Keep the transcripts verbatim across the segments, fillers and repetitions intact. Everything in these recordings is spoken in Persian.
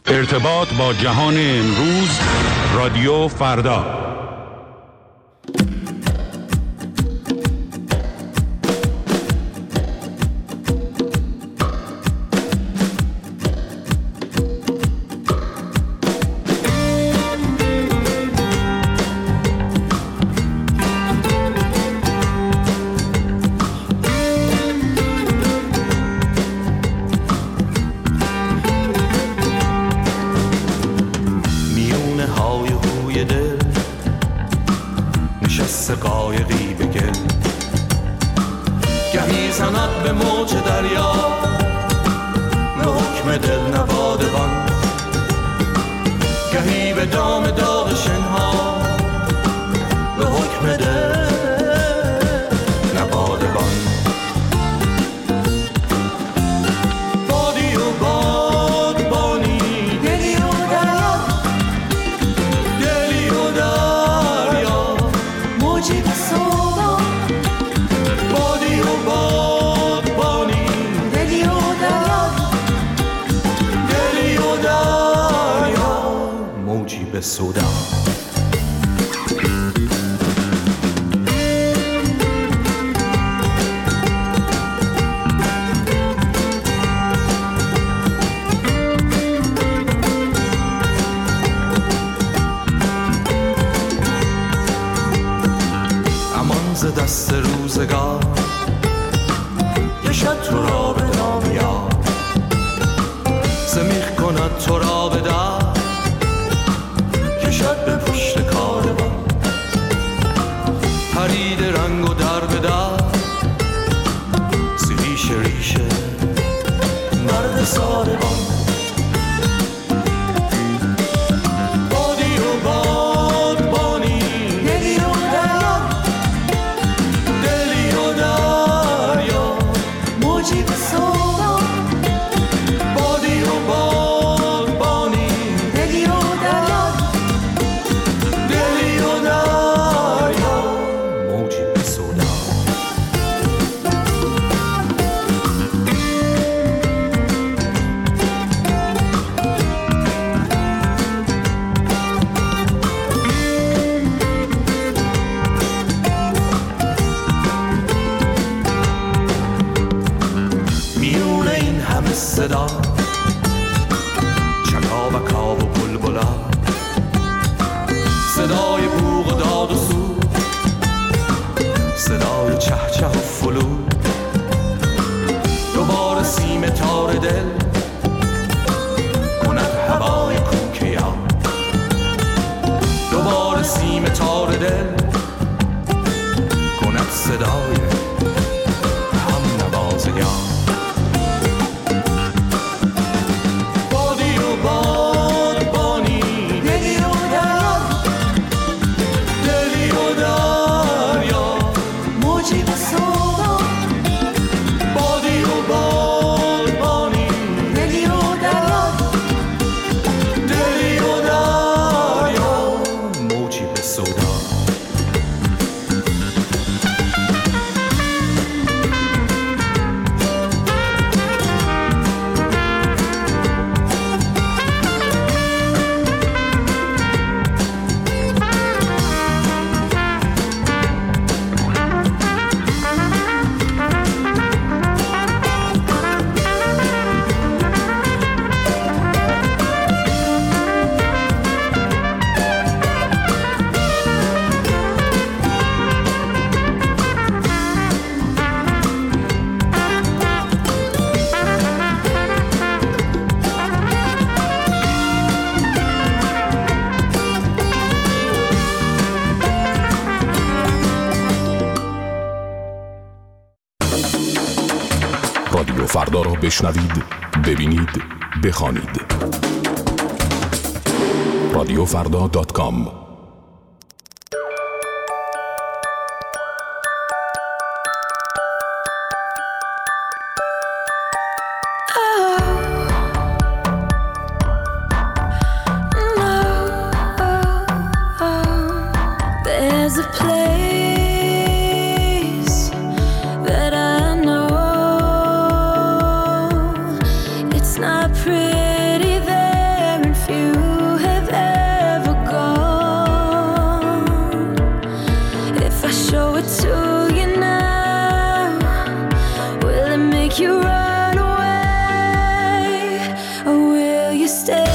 ارتباط با جهان امروز، رادیو فردا. رادیو فردا را بشنوید، ببینید، بخوانید. رادیو فردا دات کام. Pretty there you have ever gone. If I show it to you now, will it make you run away, or will you stay?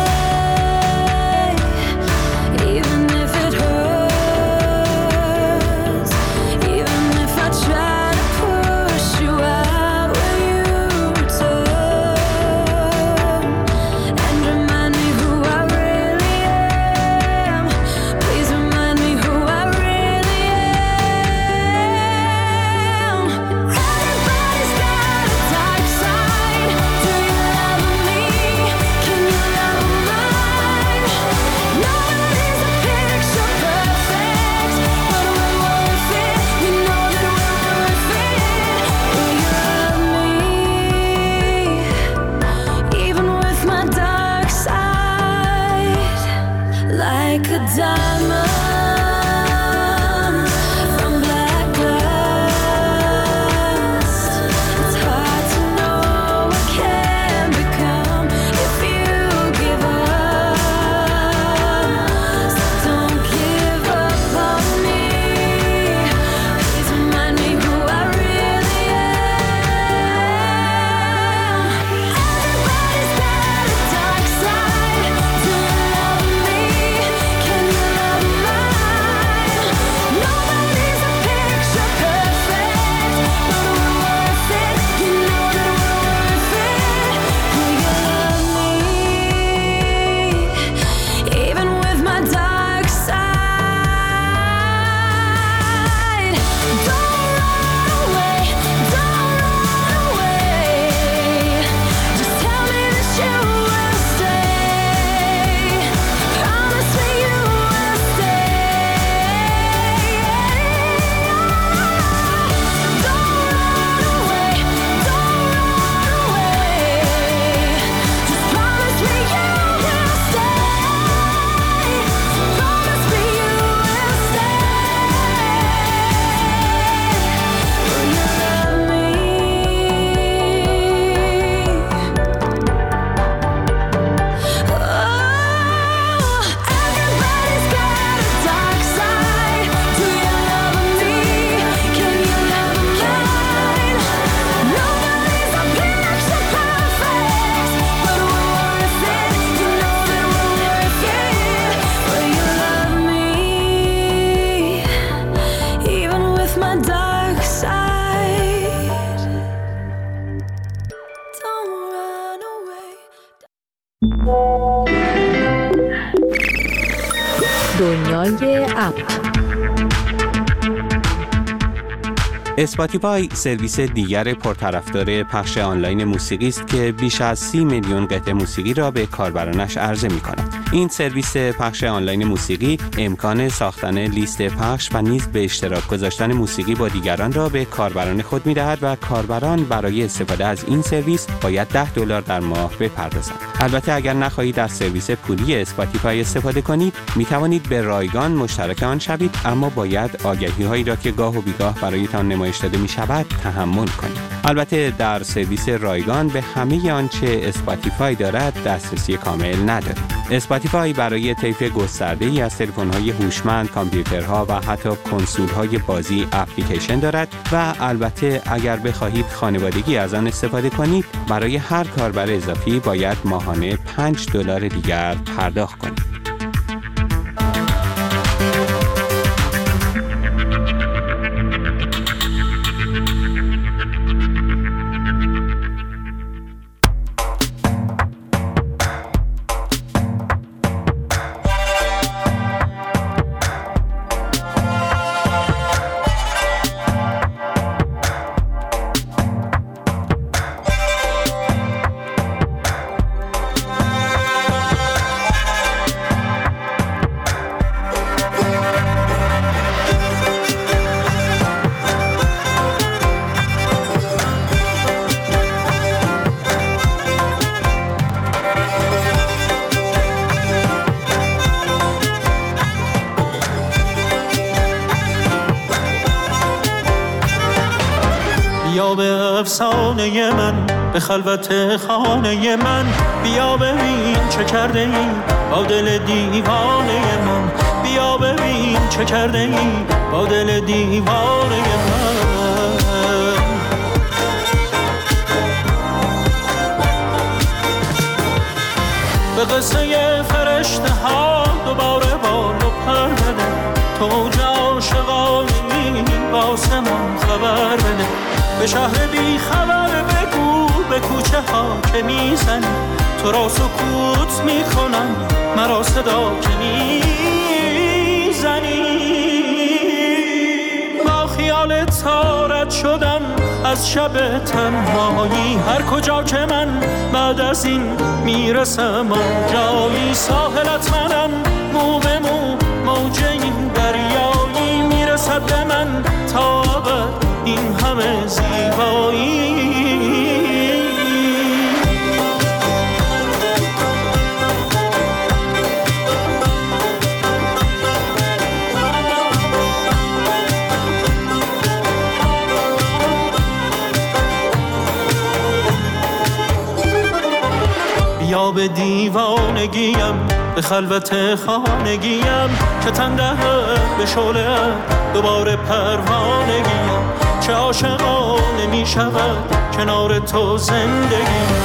دنیای اپ. اسپاتیفای سرویس دیگر پرطرفدار پخش آنلاین موسیقی است که بیش از سی میلیون قطعه موسیقی را به کاربرانش عرضه می‌کند. این سرویس پخش آنلاین موسیقی امکان ساختن لیست پخش و نیز به اشتراک گذاشتن موسیقی با دیگران را به کاربران خود می‌دهد و کاربران برای استفاده از این سرویس باید ده دلار در ماه بپردازند. البته اگر نخواهید از سرویس پولی اسپاتیفای استفاده کنید، می‌توانید به رایگان مشترک آن شوید، اما باید آگهی‌هایی را که گاه و بیگاه برایتان نمایش داده می‌شود تحمل کنید. البته در سرویس رایگان به همه آنچه اسپاتیفای دارد دسترسی کامل ندارید. اسپاتیفای برای طیف گسترده‌ای از تلفن‌های هوشمند، کامپیوترها و حتی کنسول‌های بازی اپلیکیشن دارد و البته اگر بخواهید خانوادگی از آن استفاده کنید، برای هر کاربر اضافی باید ماهانه پنج دلار دیگر پرداخت کنید. بیا به افسانه من، به خلوت خانه من، بیا ببین چه کرده ای با دل دیوانه من، بیا ببین چه کرده ای با دل دیوانه من. به قصه فرشته ها دوباره بال و پر بده، تو اوج عاشقانی واسه من خبر بده. به شهر بی خبر بگو به کوچه ها که میزنی، تو را سکوت میکنم مرا صدا که میزنی. با خیال تارت شدم از شب تنهایی، هر کجا که من بعد از این میرسم آنجایی. ساحلت منم مو به مو موج این دریایی، میرسد به من تا ابد این همه زیبایی. یا به دیوانگیم به خلوت خانگیم، که تن دهد به شعله دوباره پروانگیم. چه عاشقانه می شود کنار تو زندگیم.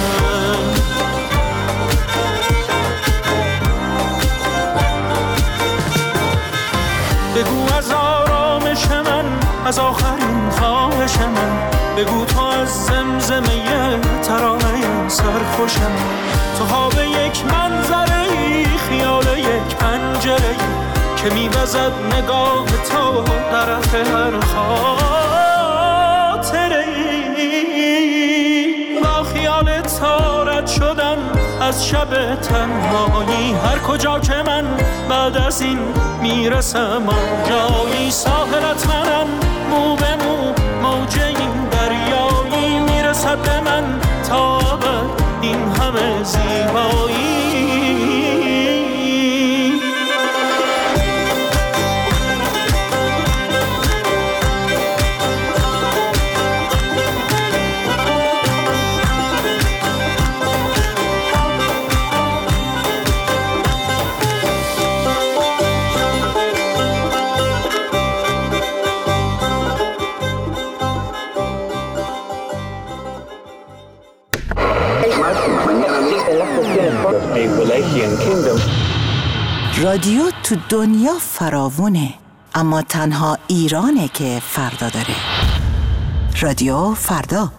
بگو از آرامش من، از آخرین خواهش من، بگو تو از زمزمه ترانه سرخوش من. تو ها به یک منظره ای، خیال یک پنجره ای، که میوزد نگاه تو طرف هر خاطره ای. با خیال تارت شدم از شب تنهایی، هر کجا که من بعد از این میرسم آنجایی. ساحلت منم مو به مو موج این دریایی، میرسد به من تا ابد این همه زیبایی. رادیو تو دنیا فراوونه، اما تنها ایرانه که فردا داره. رادیو فردا.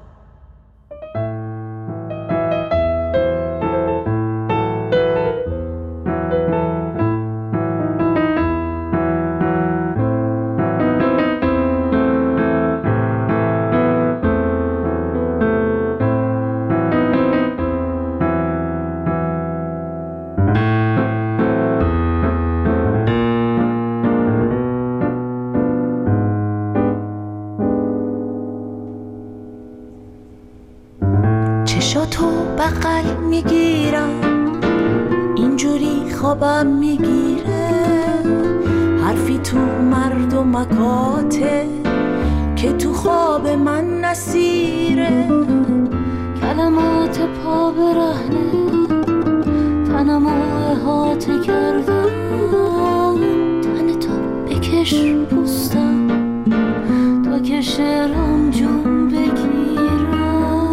چشاتو بغل میگیرم، اینجوری خوابم میگیره، حرفی تو مردمکاته که تو خواب من نسیره. کلمات پا برهنه تنمو احاطه کردم، تن تو بکش پوستم تا که شعرم جون بگیرم.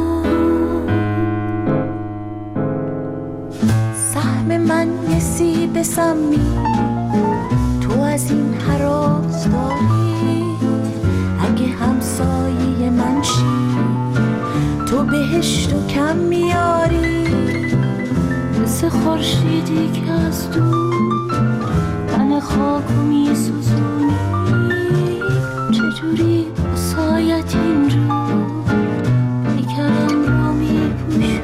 سهم من یه سیب سمی، تو از این هراس داری. اگه همسایه من شی تو بهشتو کم میاری. مثل خورشیدی که از دور تن خاکو میسوزونی، چجوری سایت اینجا پیکرم رو میپوشونی.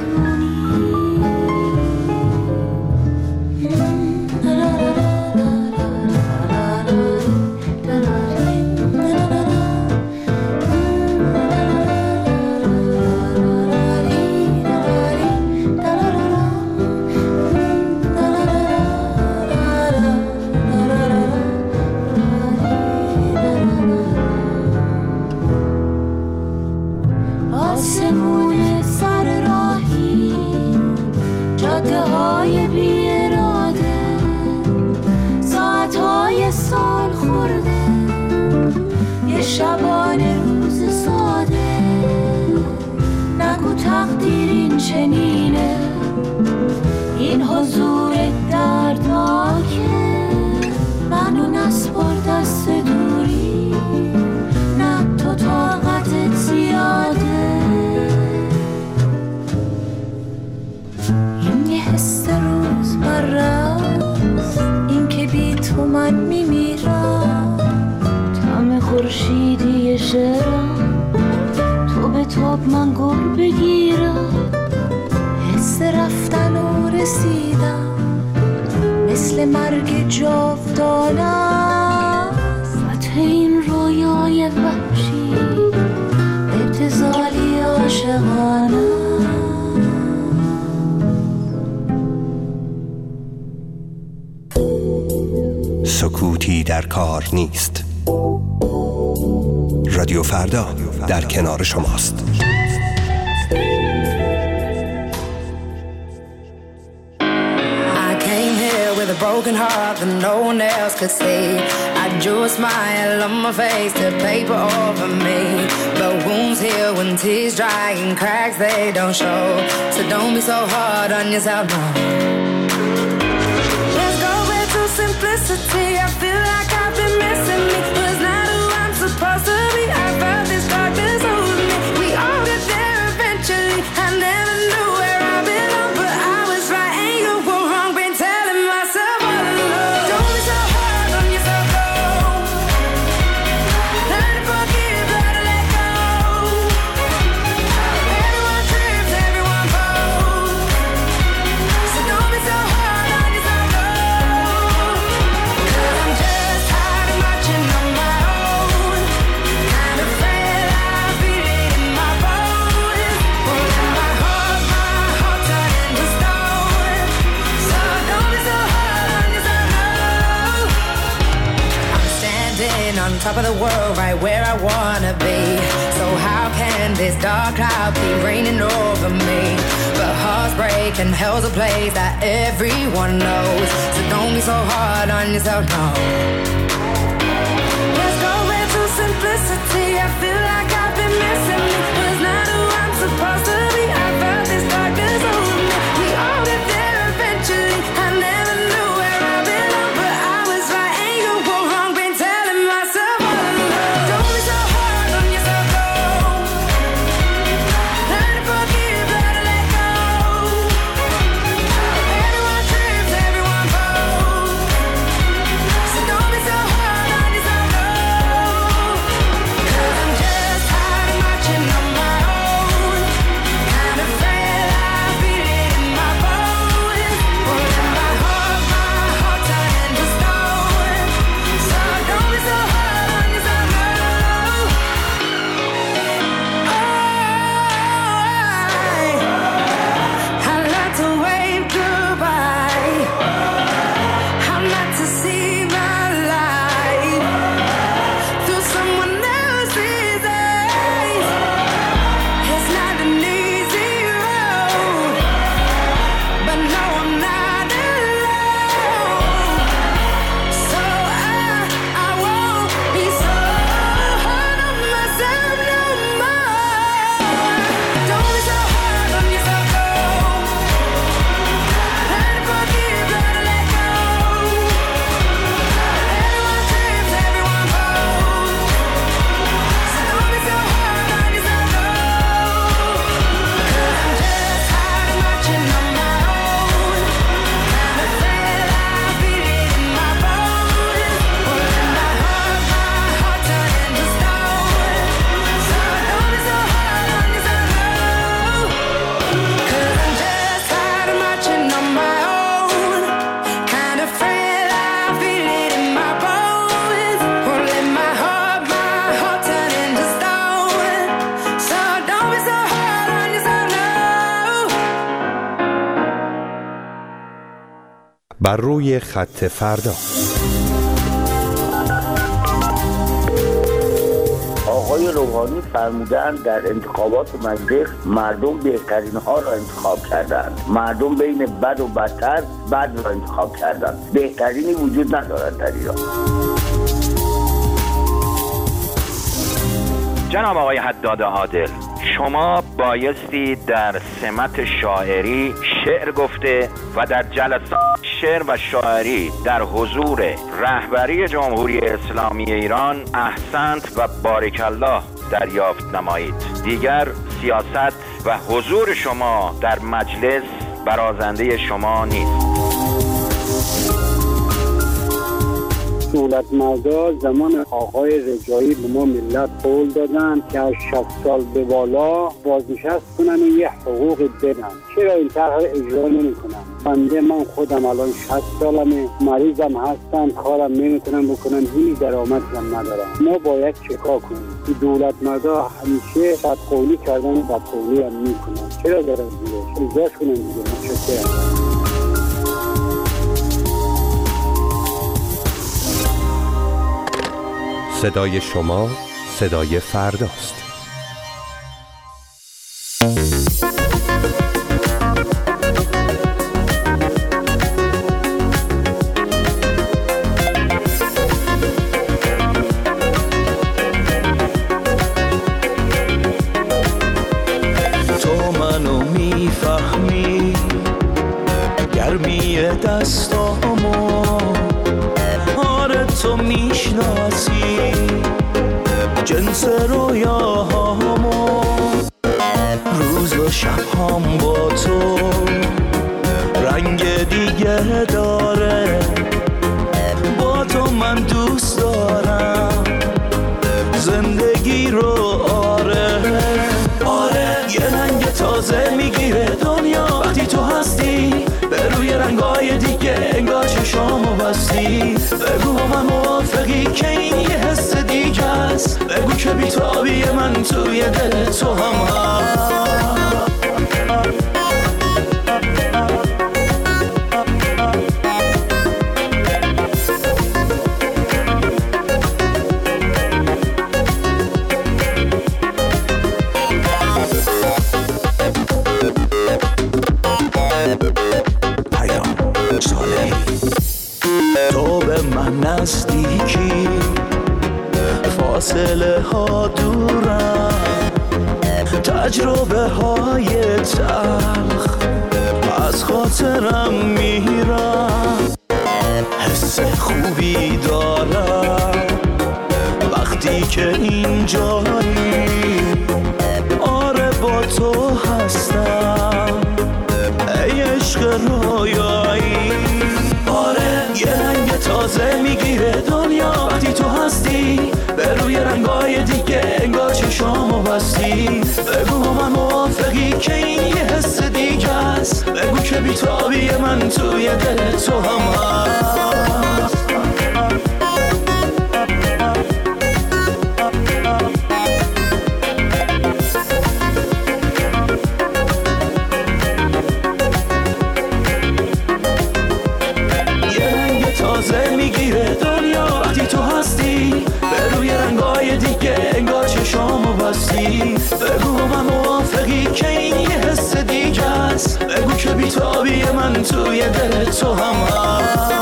دقدقه های بی اراده، ساعت های سال خورده، یه شبانه روز ساده. نگو تقدیر این چنینه، این حضور دردناکه. منو نسپار دست دوری، نه تو طاقتت زیاده. این یه حس روز برست، این که بی تو من میمیرم. طعم خورشیدی شعرم، تو به تاب من گل بگیرم. حس رفتن و رسیدم، مثل مرگ جاودانه است. فتح این رویای وحشی، ابتذالی عاشقانه. سکوتی در کار نیست. رادیو فردا در کنار شماست. A broken heart that no one else could see. I drew a smile on my face to paper over me, but wounds heal when tears dry and cracks they don't show. So don't be so hard on yourself, no. Let's go back to simplicity. I feel like I've been missing me, but it's not who I'm supposed to be. I felt this darkness over me. We all get there eventually. I never knew where I belong, but I was right and you were wrong. Been telling myself all along. Don't be so hard on yourself, no. Learn to forgive, learn to let go. Everyone trips, everyone falls. So don't be so hard on yourself, no. 'Cause I'm just tired of marching on my own. Kind of afraid I feel it in my bones. Won't let my heart, my heart turn into stone. So don't be so hard on yourself, no. I'm standing on top of the world, right where I wanna be. So how can this dark cloud be raining over me? But hearts break and hell's a place that everyone knows. So don't be so hard on yourself, no. Let's go back to simplicity. I feel like I've been missing me, but it's not who I'm supposed to be. I felt this darkness over me. We all get there eventually. I never knew where I belong, but I was right and you were wrong. Been telling myself all along. Don't be so hard on yourself, no. Learn to forgive, learn to let go. Everyone trips, everyone falls. So don't be so hard on yourself, no. 'Cause I'm just tired of marching on my own. Kind of afraid I feel it in my bones. Won't let my heart, my heart turn into stone. So don't be so hard on yourself, no. I like to wave goodbye. I like to see my life through someone else's eyes. It's not an easy road, but no, I'm not alone. So I, I won't be so hard on myself no more. Don't be so hard on yourself, no. Learn to forgive, learn to let go. Everyone trips, everyone falls. So don't be so hard on yourself, no. 'Cause I'm just tired of marching on my own. Kind of afraid I feel it in my bones. Won't let my heart, my heart turn into stone. So don't be so hard on yourself, no. 'Cause I'm just tired of marching on my own. Kind of afraid I feel it in my bones. Won't let my heart, my heart turn into stone. So don't be so hard on yourself, no. بر روی خط فردا. آقای آقای روحانی فرمودن در انتخابات مجلس مردم بهترین ها را انتخاب کردند. مردم بین بد و بدتر بد را انتخاب کردند. بهترینی وجود ندارد در ایران. جناب آقای حداد عادل، شما بایستی در سمت شاعری شعر گفته و در جلسات شعر و شاعری در حضور رهبری جمهوری اسلامی ایران احسنت و بارک الله دریافت نمایید. دیگر سیاست و حضور شما در مجلس برازنده شما نیست. دولت مردا زمان آقای رجایی به ما ملت قول دادن که از شصت سال به بالا بازنشست کنن و یه حقوق بدن. چرا این طرح اجرا نمی کنن؟ بنده من خودم الان شصت سالمه، مریضم هستم، کارم نمیتونم بکنم، هیچ درآمدی هم ندارم. ما باید چیکار کنیم؟ دولت مردا همیشه بدقولی کردن و بدقولی هم میکنن. چرا دارن دیگه؟ اجراش کنن دیگه. متشکرم. صدای شما صدای فرداست. تو منو میفهمی، گرمی دستامو آره تو میشناسی، جنس رویاهامو روز و شبهام با تو رنگ دیگه داره. با تو من دوست دارم زندگی رو، آره آره یه رنگ تازه میگیره دنیا وقتی تو هستی، به روی رنگای دیگه انگار چشامو بستی. بگو با من موافقی که این یه حس دیگه است، بگو که بی‌تابی من توی دل تو هم هست. تو به من نزدیکی، فاصله ها دورم، تجربه های تلخ از خاطرم میرم. حس خوبی دارم وقتی که اینجایی، آره با تو هستم ای عشق رویایی. آره یه رنگ تازه میگیره دنیا وقتی تو هستی، به روی رنگای دیگه انگار چشامو بستی. بگو با من موافقی که این یه حس دیگه است، بگو که بی‌تابی من توی دل تو هم هست. تازه میگیره دنیا وقتی تو هستی، به روی رنگای دیگه انگار چشامو بستی. بگو با من موافقی که این یه حس دیگه است، بگو که بی‌تابی من توی دل تو هم هست.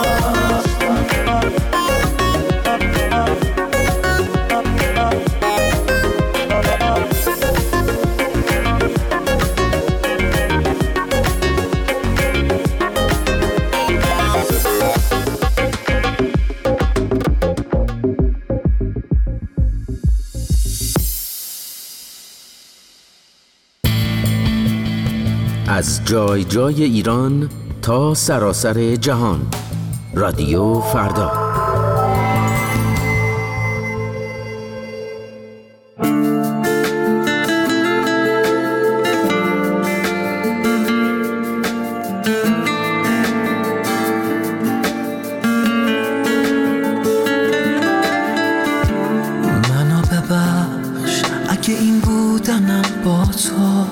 از جای جای ایران تا سراسر جهان، رادیو فردا. منو ببخش اگه این بودنم با تو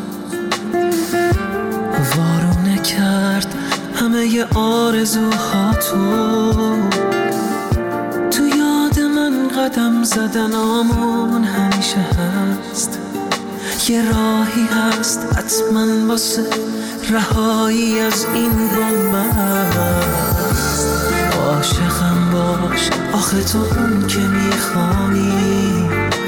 وارونه کرد همه ی آرزوها. تو تو یاد من قدم زدنامون هم همیشه هست، یه راهی هست حتما واسه رهایی از این بنبست. عاشقم باش آخه تو اون که میخوانی،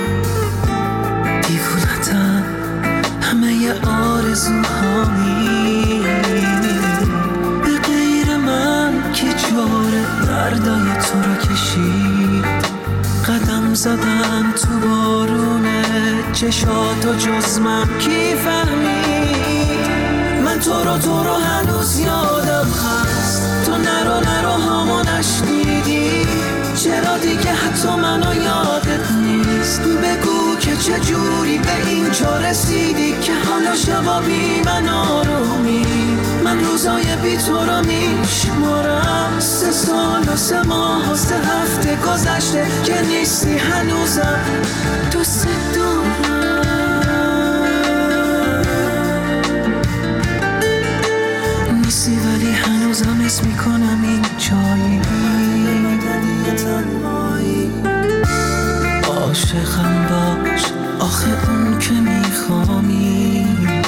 دیوونتم همه ی آرزوهامی. به غیر من که جوره دردای تو رو کشید، قدم زدن تو بارونه چشاتو جز من کی فهمید. من تو رو تو رو هنوز یادم هست، تو نرو نرو هامو نشنیدی. چرا دیگه حتی منو یادت نیست؟ بگو که چجوری به اینجا رسیدی که حالا شبا بی من آرومی. من روزای بی تو رو میشمارم، سه سال و سه ماه و سه هفته گذشته که نیستی هنوزم دوست دارم. نیستی ولی هنوزم حس میکنم این جایی تنهایی. عاشقم باش آخه اون که میخوانی،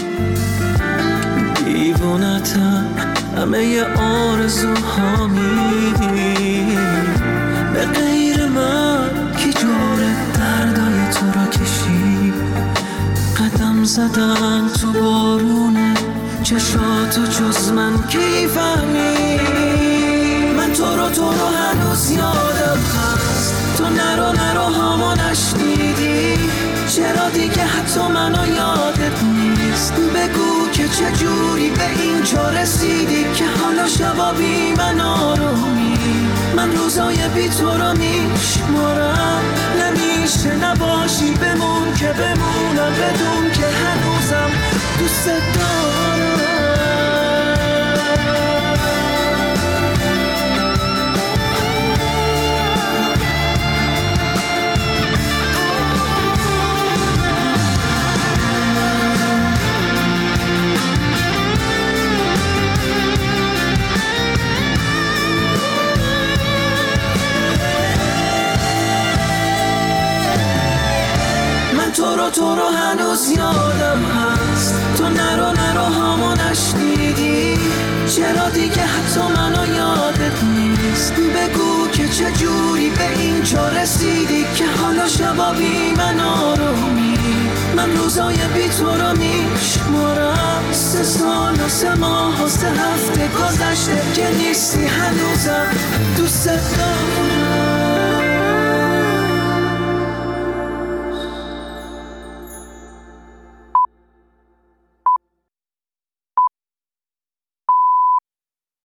دیوونتم همه ی آرزوهامی. به غیر من کی جوره دردای تو رو کشید، قدم زدن تو بارونه چشاتو جز من کی فهمید. من تو رو تو رو هنوز یادم هست، تو نرو نرو هامو نشنیدی. چرا دیگه حتی منو یادت نیست؟ بگو که چجوری به اینجا رسیدی که حالا شبا بی من آرومی. من روزای بی تو رو میشمارم، نمیشه نباشی بمون که بمونم، بدون که هنوزم دوست دارم. تو رو تو رو هنوز یادم هست، تو نرو نرو هامو نشنیدی. چرا دیگه حتی منو یادت نیست؟ بگو که چجوری به اینجا رسیدی که حالا شبا بی من آرومی. من روزای بی تو رو میشمارم، سه سال و سه ماه و سه هفته گذشته که نیستی هنوزم دوست دارم.